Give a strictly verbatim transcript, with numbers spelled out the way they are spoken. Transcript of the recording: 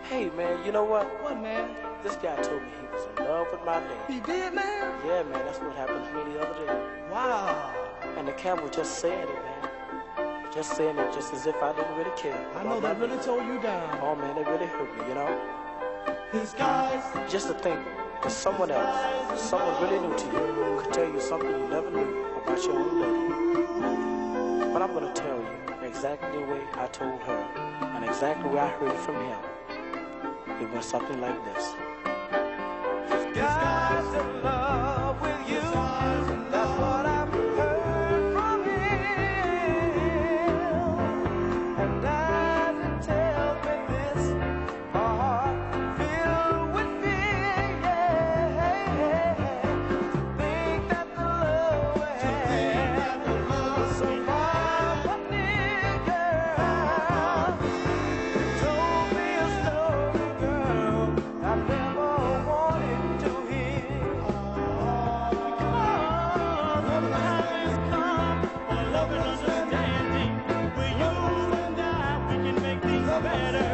Hey, man, you know what? What, man? This guy told me he was in love with my name. He did, man? Yeah, man, that's what happened to me the other day. Wow. And the cat was just saying it, man. Just saying it just as if I didn't really care. I know they really tore you down. Oh, man, they really hurt me, you know? These guys. Just to think that someone else, someone really new to you, could tell you something you never knew about your own lady. But I'm going to tell you exactly the way I told her and exactly the way I heard it from him. It was something like this. This guy's in love with you. That's what I've heard from him. And as it tells me this, my heart filled with fear. Yeah. To think that the love we had was so far from near, girl. Told me a story, girl, I never wanted to hear. Because the time has come for love and understanding. With you and I, we can make things better.